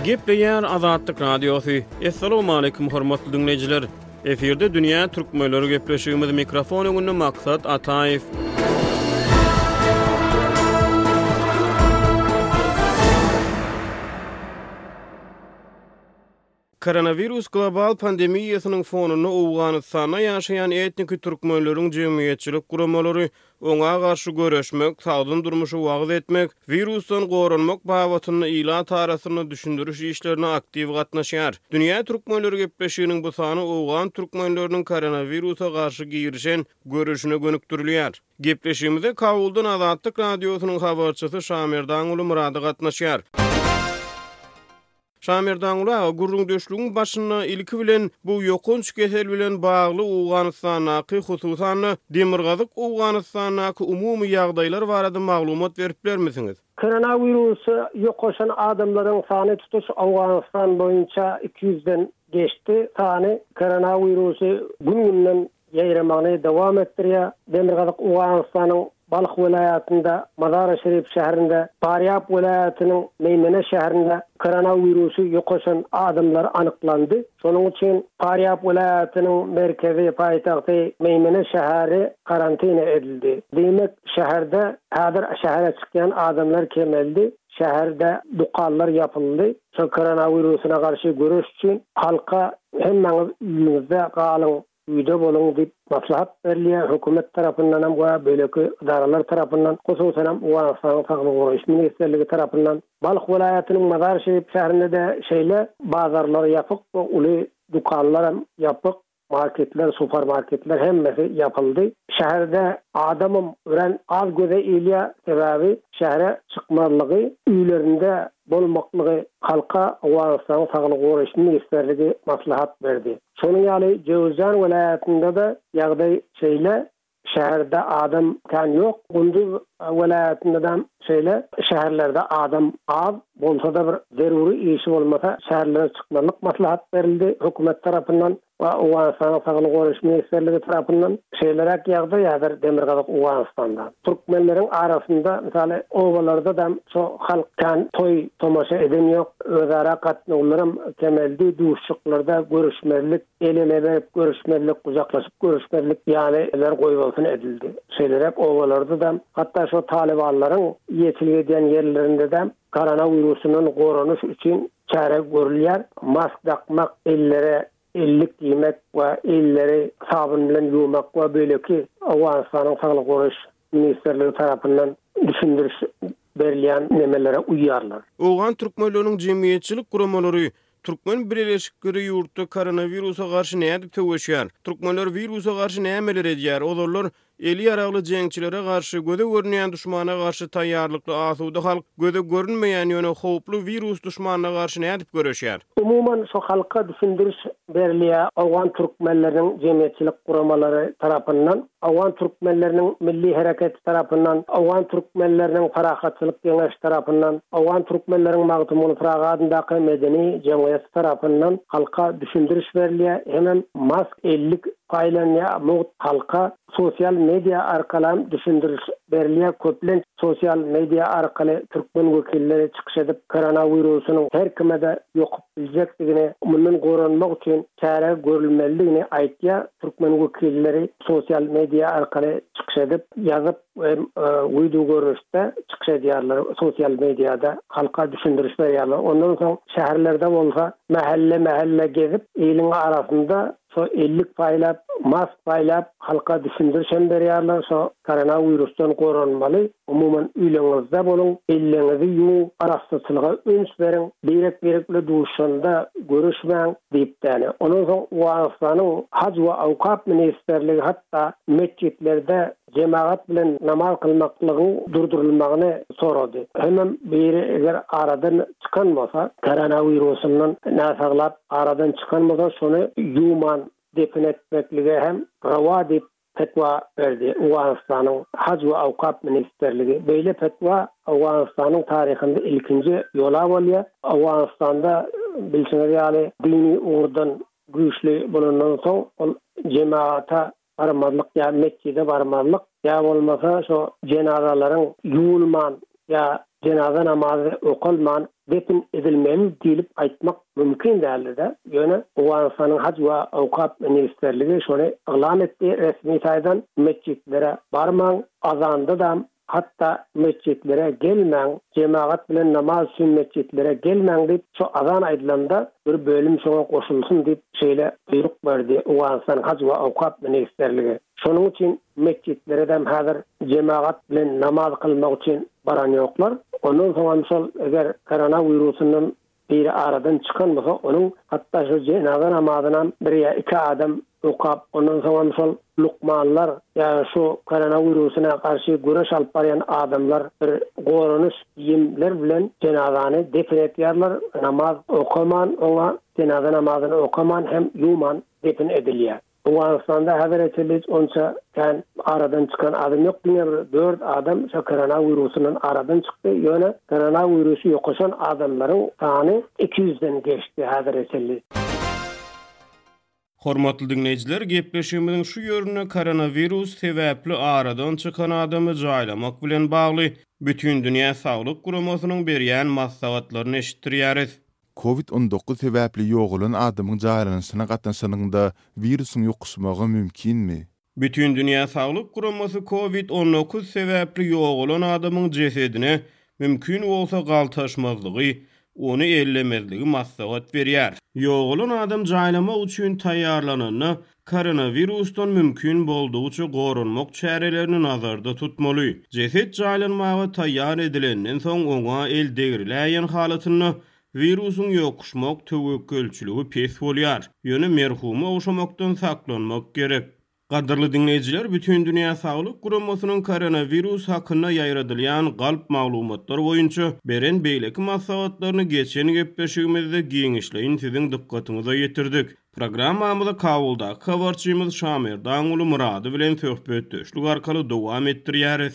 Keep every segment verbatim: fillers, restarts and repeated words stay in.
Gepleýär Azatlyk Radiosu. Assalamu alaykum hormatly dinleyijiler. Eferde dünýä türkmenleri gepleşigimiz mikrofon öňünde maksat Ataýew. Koronavirus global pandemiýasynyň fonuna Awganystanda ýaşaýan etnik türkmenleriň jemgyýetçilik guramalary oňa garşy göreşmek, sagdyn durmuşy wagt etmek, virusdan gorunmak babatyny ila tarasyny düşündiriş işlerine aktiw gatnaşýar. Dünýä türkmenleri gepleşiginiň bu sany Awgan türkmenleriniň koronavirusa garşy girişen görüşine gönükdirilýär. Gepleşigimizde Kabuldan Azatlyk Radiosynyň habarçysy Şamerdan uly Murady gatnaşýar. Şamerdan uly gurrun döşlüğün başyna ilki bilen bu ýokunç kesel bilen bagly Awganystanaky hususan Demirgazyk Awganystanaky umumy ýagdaýlar barada maglumat berip bermisiňiz? Koronavirusu ýokaşan adamlaryň sany tutuş Awganystan boýunça iki yüzden geçti. Sany koronavirusu gün-günden ýaýramagyny dowam etdirýär. Demirgazyk Awganystanyň Balyk vilayatynda, Mazar Şerif şäherinde, Paryap vilayatynyň Meýmene şäherinde koronavirusu ýokaşan adamlar anyklandy. Şonuň üçin Paryap vilayatynyň merkezi paýtagty Meýmene şäheri karantina edildi. Demek şäherde häzir şähere çykýan adamlar kemeldi. Şäherde dukanlar yapıldy. Şu koronavirusuna garşy görüş üçin halka hemmeňiz üýünizde galyň, üýde boluň diýip maslahat berilýär. Hökümet tarapyndan hem we böleki idaralar tarapyndan, hususan hem Awganystanyň Saglyk goraýyş ministrligi tarapyndan Balyk vilayatynyň Mazar Şerif şäherinde de şeýle bazarlar ýapyk, uly dukanlar hem ýapyk, marketler, supermarketler hemmesi yapıldı. Şäherde adamym ören az göze ilýä sebäbi şähere çykmalygy, üýlerinde bolmaklygy halka Awganystanyň Saglyk goraýyş ministrligi maslahat berdi. Şonuň ýaly Jowzjan vilayatynda da ýagdaý şeýle şäherde adam kan ýok. Gündüz vilayatynda da şeýle şäherlerde adam az bolsa da bir zeruri işi bolmasa şäherlere çykmalyk maslahat berildi hökümet tarapyndan we Awganystanyň Saglyk goraýyş ministrligi tarapyndan. Şeýlerek ýagdaý ýa-da Demirgazyk Awganystanda. Türkmenleriň arasynda misaly owalarda da şo halkdan toy tomaşa eden ýok. Özara gatnaşlarym kemeldi, duşçuklarda görüşmelik, eleme berip görüşmelik, uzaklaşyp görüşmelik ýani eler goýulsyn edildi. Şeýlerek owalarda da hatda şo talibanlaryň ýetilýän ýerlerinde de koronavirusynyň gorunuş üçin çare görülýär. Mask takmak, ellere ellik giýmek we elleri sabun bilen ýuwmak we böleki Awganystanyň Saglyk goraýyş ministrligi tarapyndan düşündiriş berilýän nemelere uýýarlar. Awgan türkmenleriniň jemgyýetçilik guramalary Türkmen Birleşikleri ýurtda koronavirusa garşy näde töweşýär? Türkmenler virusa garşy nämeler edýär? Olar eli ýaragly jeňçilere garşy göze görünýän düşmana garşy taýýarlykly asuda halk göze görünmeýän ýöne howply virus düşmanyna garşy näde göreşýär? Umuman şu halka düşündiriş berilýär Awgan türkmenleriniň jemgyýetçilik guramalary tarapyndan, Awgan türkmenleriniň milli hereketi tarapyndan, Awgan türkmenleriniň parahatçylyk ýeňeş tarapyndan, Awgan türkmenleriniň magdumul fragadyndaky medeni jemgyýet tarapyndan halka düşündiriş berilýär. Hemen mask ellik aýlanýa muht halka sosial media arkaly düşündiriş berilýär. Köplen sosial media arkaly türkmen wekilleri çykyş edip koronavirusynyň her kime de ýokup biljekdigini, mundan gorunmak üçin çare görülmeliligini aýtýar. Türkmen wekilleri sosial media arkaly çykyş edip ýazyp uýdu görüşde çykyş edýärler. Sosial mediada halka düşündiriş berýärler. Ondan soň şäherlerde bolsa mahalle mahalle gezip elin arasında so ellik paýlap, mask paýlap halka düşündirişen berýärler. So koronavirusdan gorunmaly. Umuman üýleňizde boluň, elleňizi ýuwup, arastyçylyga öňç beriň, berek-berekli duşanda görüşmäň diýipdi. Ondan soň Awganystanyň Hac we Awkap ministrligi hatda mescitlerde cemaat bilen namaz kılmaklygyň durdurulmagyny sorady. Hemen biri eger aradan çykan bolsa, koronavirusundan näsaglap aradan çykan bolsa, şonu ýuwman defin etmekligi hem rawa diýip fetwa berdi Awganystanyň Hac we Awkap ministrligi. Beýle fetwa Awganystanyň taryhynda ilkinji ýola bolýar. Awganystanda bilseňiz ýaly dini urdan güýçli bolandan soň ol jemaata barmalyk ýa mescide barmalyk ýa bolmasa şo jenazalaryň ýuwulman ýa cenaze namazı okulman depin edilmemiz diýilip aýtmak mümkin däldi-de. Ýöne Owganystanyň Hac we Awqaf ministerligi şonu elan etdi, resmi saýdan mescitlere barmaň, azanda da hatta mescitlere gelmeň, cemaat bilen namaz üçin mescitlere gelmeň diýip şu azan aýdylanda bir bölüm şoňa goşulsun diýip şeýle buyruk berdi Owganystan Hac we Awqaf ministerligi. Şonuň üçin mescitlere dem häzir cemaat bilen namaz kılmak üçin baran ýoklar. Ondan soňra misal eger koronawirusynyň biri aradan çıkan bolsa, onun hatta şu cenaza namazyna bir ya iki adam okap, ondan soňra misal lukmanlar, ya şu koronawirusyna karşı güreş alyp barýan adamlar bir gorunuş ýemler bilen cenazany defin etýärler, namaz okaman, oňa cenaza namazyny okaman hem ýuman defin edilýär. Owganystanda häzir etýär onça kan aradan çıkan adam yok. Diňe dört adam şu koronawirusynyň aradan çykdy. Ýöne koronavirusy ýokuşan adamlaryň sany iki yüzden geçdi häzir etýär. Hormatly dinleyijiler, gepleşigimiziň şu ýörüne koronavirus sebäpli aradan çıkan adamy jaýlamak bilen bagly bütün dünýä saglyk guramasynyň berýän maslahatlaryny eşitdirýäris. covid on dokuz sebäpli ýogulan adamyň jaýlanyşyna gatnaşynyňda virusyň ýokuşmagy mümkinmi? Bütün dünýä saglyk guramasy covid on dokuz sebäpli ýogulan adamyň jesedine mümkin bolsa galtaşmazlygy, onu ellemezligi maslahat berýär. Ýogulan adam jaýlamak üçin taýýarlananyny koronavirusdan mümkin boldugyça gorunmak çärelerini nazarda tutmaly. Jesed jaýlanmagy taýýar edilenden soň oňa el degirilen halatyny virusun ýokuşmak töwekkülçiligi pes bolýar. Ýöne merhumy oşamakdan saklanmak gerek. Gaderly dinleyijiler, bütün dünýä saglyk guramasynyň koronavirus hakynda ýaýradylýan galp maglumatlar boýunça beren beýleki maslahatlaryny geçen gepleşigimizde giňişleýin siziň dikkatyňize ýetirdik. Programmamyzda Kabulda habarçymyz Şamir Daňuly Murady bilen söhbetdeşlik arkaly dowam etdirýäris.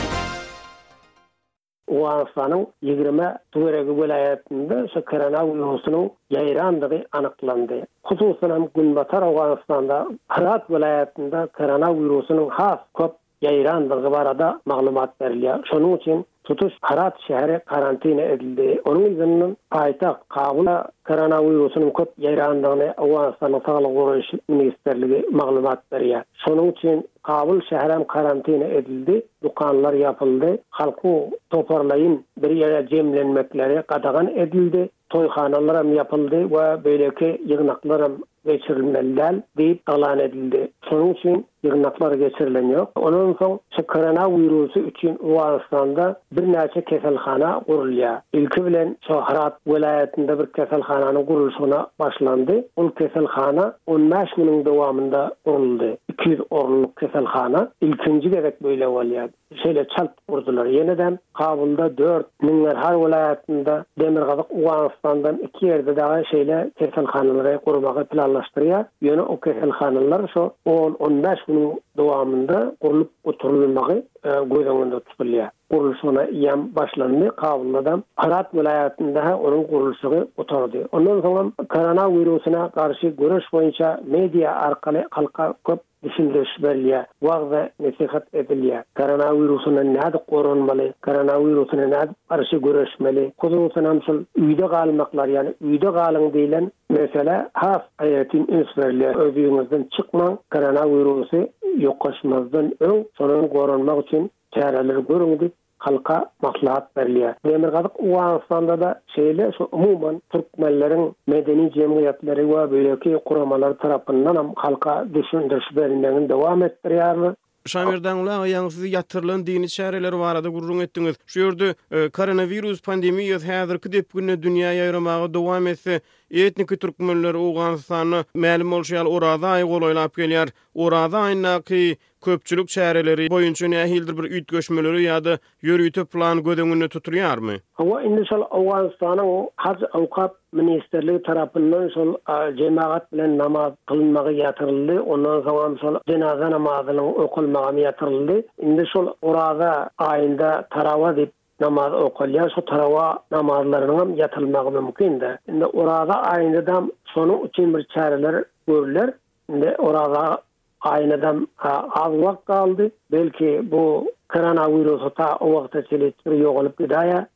Owganystanyň ýigirme töweregi welaýatynda şu koronawirusynyň ýaýrandygy anyklandy. Hususan Günbatar Owganystanda Herat welaýatynda koronawirusynyň has köp ýaýrandygy barada maglumat berilýär. Şonuň üçin tutuş Herat şäheri karantina edildi. Onun üzerinden paýtagt Kabulda koronawirusynyň köp ýaýrandygyny Owganystanyň Saglyk goraýyş ministerligi maglumat berýär. Şonuň üçin Kabul şäherem karantina edildi, dukanlar yapıldı, halkı toparlayın bir yere cemlenmekleri qadağan edildi, toyxanalar yapıldı ve böyleki yığınaklar geçirilmeliler deyip alan edildi. Şunun için yığınaklar geçirilen yok. Onun son şu koronavirusu için Owganystanda bir neçe keselhana kurulýar. İlki bilen şu Herat welaýatynda bir keselhananyň gurulşyna başlandy. O keselhana on beş ýylyň dowamında kuruldy. iki yüz orunluk keselhana. İlkinji gerek böyle bolýar. Şeýle çalp kurdular. Yeniden Kabulda dört Ningler har welaýatynda Demirgazyk Owganystandan iki ýerde daha şeýle keselhanalary kurmagy planlaşdyrýar. Ýöne o keselhanalar şu on on beş günüň dowamında kurulup oturulmagy göz öňünde tutulýar. Kuruluşuna ýam başlandy. Kabulda Herat welaýatynda onuň kuruluşy oturdy. Ondan soň koronawirusyna garşy göreş boýunça media arkaly halka köp düşündiriş berilýär, wagda nasihat edilýär. Koronawirusyna näde gorunmaly, koronawirusyna näde garşy göreşmeli, hususan şol üýde galmaklar, ýani üýde galyň diýilen mesele has aýatyn öňsürilýär. Özüňizden çykmaň, koronawirusy ýokuşmazdan öň sonuň gorunmak üçin çäreler görüňdi. Halka maslahat berilýär. Demirgazyk Owganystanda da şeýle şu umumyň türkmenleriň medeni jemgyýetleri we beýleki kuramalar tarapyndan hem halka düşündiriş berilmegini dowam etdirýärler. Şamirdan ula ýaňsy ýatyrylan dini çäreleri barada gurrun etdiňiz. Şu ýerde e, koronavirus pandemiýasy häzirki depgünde dünýä ýaýramagy dowam etse, etnik türkmenler Owganystany ma'lum bolýar orada aý golaýlap gelýär. Orada aýnaky köpçülük çäreleri boýunça nähildir bir üýt göçmeleri ýa-da ýörüýte plan gödüňünde tuturýarmy? Hawa indişal Owganystanyň Hac Awqaf ministerligi tarapyndan şol cemaat bilen namaz kılınmagy ýatyryldy. Ondan soň şol cenaza namazynyň okulmagy ýatyryldy. Indi şol orada aýynda tarawa diýip namaz okulýar, şu tarawa namazlarynyň ýatyrylmagy mümkin-de. Indi orada aýynda da şonuň üçin bir çäreler görüler. Indi orada aýyndan az wagt kaldy. Belki bu koronavirus ta o wagtda çelik ýogalyp gidýär diýip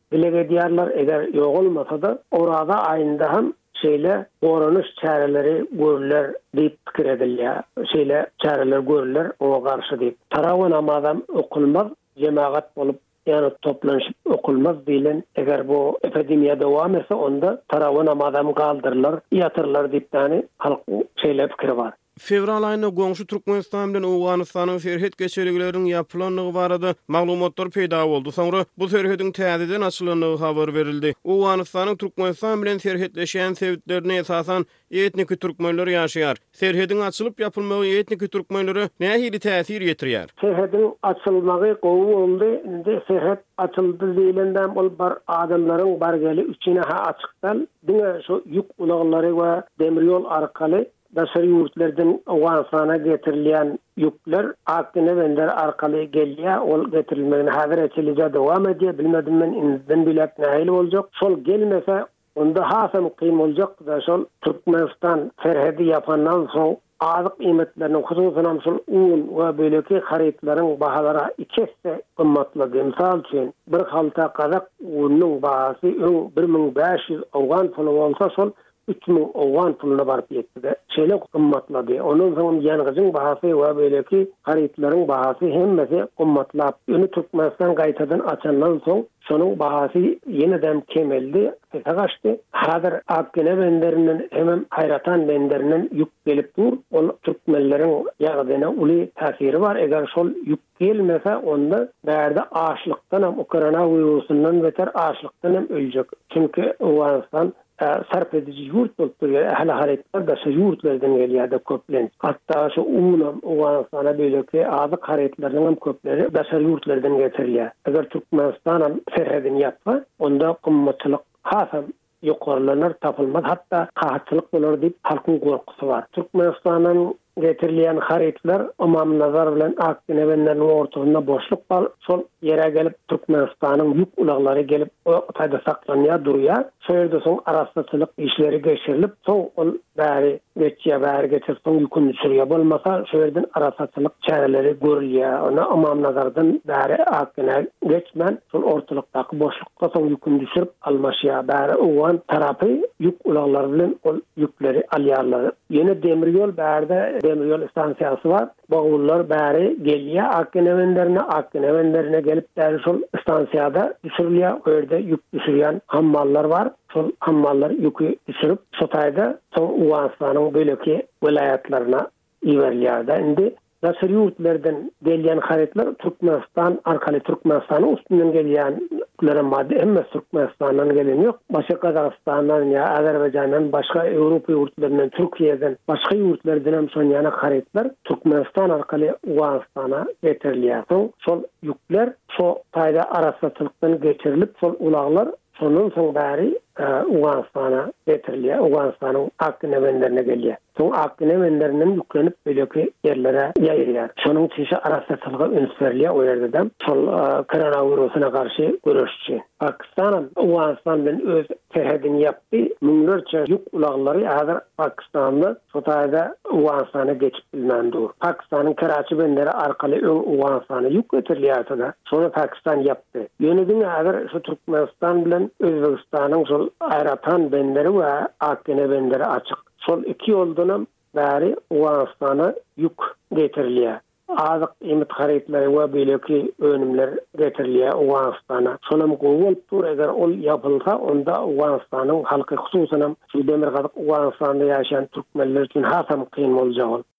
dile diyarlar eger yok olmasa da orada ayında hem şeyle korunuş çareleri görürler deyip fikir edilýär. Şeyle çareler görürler o karşı deyip. Tarawa namazam okunmaz, cemaat bolup yani toplanışıp okulmaz dilen eger bu epidemiya devam etse onda tarawa namazam kaldırırlar, yatırırlar deyip tane halk şeyle fikri var. Fevral ayında goňşy Türkmenistan bilen Awganystanyň serhet geçerligleriniň ýapylanlygy barada maglumatlar peýda boldy. Soňra bu serhediň täzeden açylanlygy habar berildi. Awganystanyň Türkmenistan bilen serhetleşen sebitlerine esasan etnik türkmenler ýaşaýar. Serhediň açylyp ýapylmagy etnik türkmenlere nähili täsir ýetirýär? Serhediň açylmagy gowy boldy. Indi serhet açyldy diýilenden ol bar adamlaryň bargeli üçine ha açykdan diňe şu ýük ulaglary we demir ýol arkaly Daşary ýurtlardan Awganystana getirilýän ýükler Akdene bender arkaly gelýär, ol getirilmegine häzir etilýär, dowam edýär. Bilmedim men inden bilip nähili boljak. Şol gelmese onda hasam kym boljak da şol Türkmenistan serhedi ýapandan soň azyk iýmetleriniň hususan şol un we böleki haritlaryň bahalary ikisi gymmatly. Misal üçin bir halta kazak unyň bahasy bir miň beş ýüz awgan puly bolsa şol üç miň awgan puluna barıp ýetdi. Şeýle gymmatlady. Onuň soň ýangzyň bahasy we beleki haritlaryň bahasy hemmesi gymmatlap. Öni Türkmenistan gaýtadan açandan soň şonuň bahasy ýeniden kemeldi, tagaşdy. Häzir Akdene benderiniň hem Hayratan benderiniň ýük gelip dur. Ol türkmenleriň ýagdaýyna uly täsiri bar. Eger şol ýük gelmese onda bärde açlykdan hem Ukraina wirusundan beter açlykdan hem öljek. Çünki Awganystan sarp edici yurt bolup durýar. Ähli hareketler da şu yurtlardan gelýär köplen. Hatda şu umumam Awganystana beleki azyk hareketleriň hem köpleri daşary yurtlardan getirilýär. Eger Türkmenistan serhedini ýapsa, onda gymmatçylyk hasam ýokarlanar tapylmaz. Hatda gahatçylyk bolar diýip halkyň gorkusy bar. Türkmenistanyň getirilýän hareketler umam nazar bilen Akdene benderiniň ortasynda boşluk bar. Şol ýere gelip Türkmenistanyň ýük ulaglary gelip o taýda saklanýar durýar. Şeýerde soň araççylyk işleri geçirilip soň ol bäri geçýär, bäri geçirsoň ýükünü sürýär. Bolmasa şeýerden araççylyk çareleri görülýär. Ona umam nazardan bäri Akdene geçmän şol ortalykdaky boşlukka soň ýükünü düşürip almaşýar. Bäri owan tarapy ýük ulaglary bilen ol ýükleri alýarlar. Ýene demir ýol bärde demir ýol stansiýasy bar. Bowullar bäri gelýär Akdene benderine, Akdene benderine gelip bäri şol stansiýada düşürilýär. Öýerde ýük düşürýän hammallar bar. Şol hammallar ýükü düşürüp şu taýda soň Awganystanyň beleki vilayatlaryna ýerilýär. Indi daşary ýurtlardan gelýän hareketler Türkmenistan arkaly Türkmenistanyň üstünden gelýänlere madde emma Türkmenistandan gelen ýok. Başga Kazakistandan ýa Azerbaýjandan, başga Ýewropa ýurtlaryndan, Türkiýeden, başga ýurtlardan hem şol ýana hareketler Türkmenistan arkaly Awganystana getirilýär. Soň şol ýükler şu taýda araççylykdan geçirilip şol ulaglar sonun soň bäri Awganystana getirilýär. Awganystanyň Akdene benderine gelýär. Soň Akdene benderiniň ýüklenip beleki ýerlere ýaýrýar. Şonuň üçin araççylyga üns berilýär. O ýerde de şol koronawirusyna garşy görüşçi. Pakistan Awganystan bilen öz serhedini ýapdy. Müňlerçe ýük ulaglary häzir Pakistanda şu taýda Awganystana geçip bilmendir. Pakistanyň Karachi benderi arkaly Awganystana ýük getirilýär. Şonu Pakistan ýapdy. Ýönüdiň häzir şu Türkmenistan bilen Özbegistanyň şol Hayratan benderi we Akdene benderi açyk. Şol iki ýoldan bäri Awganystana ýük getirilýär. Azyk iýmet hareketleri we beleki önümler getirilýär Awganystana. Şonam gowy tur eger ol ýapylsa, onda Awganystanyň halky hususan şu demir gazyk Awganystanda ýaşaýan türkmenler üçin hasam kyn boljak.